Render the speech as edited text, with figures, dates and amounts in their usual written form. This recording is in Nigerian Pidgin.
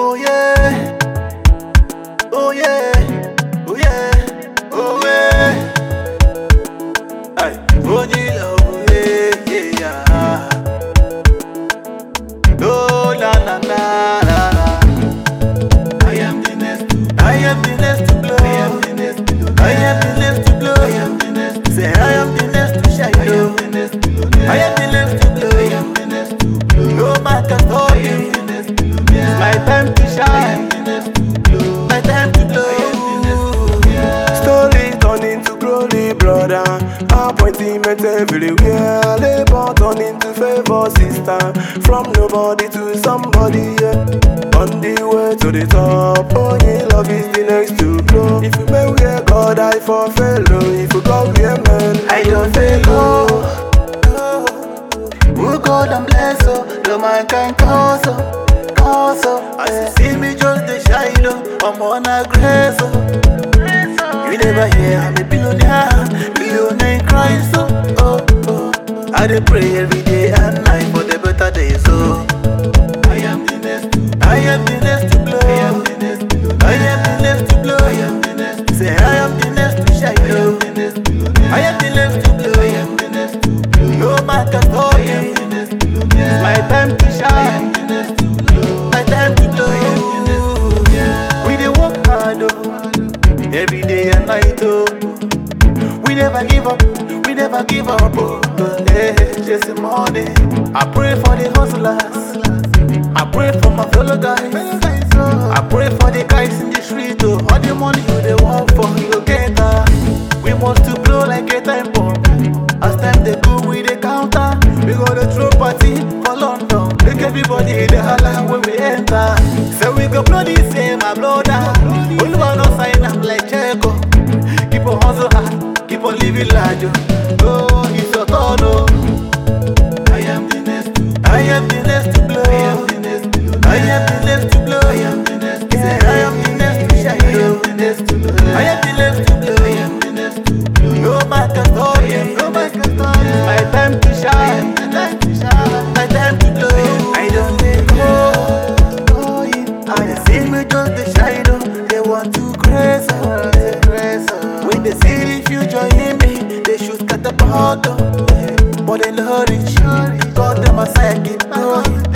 Oh yeah, oh yeah, oh yeah, oh yeah. Ay, oh yeah, yeah. Oh la la la la la. I am the next to, I am the next to blow. I am the next to blow. I am the next to blow. I am the next to, say I am the next to shine. I am the next to blow. I am the next to blow. I am the next to blow. No man can stop me. It's my time to shine. My time to blow. Story turn into glory, brother. Appointment everywhere. Labor turn into favor, sister. From nobody to somebody, yeah. On the way to the top, only love is the next to grow. If you may wear God, I for fellow. If you go wear man, I don't fail, oh. Oh God and bless, oh. No man can cause, oh. Cause, oh. As you see me just the shine, oh. I'm on a grace, oh. You never hear I'm a billionaire in Christ, oh. Oh, oh. I dey pray every day and night for the better days, oh. I am the next to, I am the next to blow. I am the next to blow. I am the next to blow. I am the next to, say I am the next to shine, oh. I am the next to blow. I am the next to blow. No man can stop me. It's my time to shine. My time to blow. We dey work hard, oh. Every day and night, oh. We never give up. We never give up, oh. Hey, just the morning. I pray for the hustlers. I pray for my fellow guys. I pray for the guys in the street, oh. All the money you they want for, you get that. We must to blow like a time bomb. As time they go, we the counter. We go to throw party for London. Make everybody in the holla when we enter. So we go blow the same, I blow down. Only one no sign up like Checo. Keep on hustle hard, keep on living large. Oh, it's your turn, oh. I am the next to, I am the next to blow. I am the next to blow. I am the next to blow. I am the next to, say I am the next to shine. I am the next to blow. I am the next to blow. I am the next to blow. No man can stop me. No man can stop me. My time to shine. My time to shine. My time to blow. I don't take I just see me just the shine. They want to grace, oh. When they see the future in me, they should cut the bottle. But they know it. God, them aside, keep going.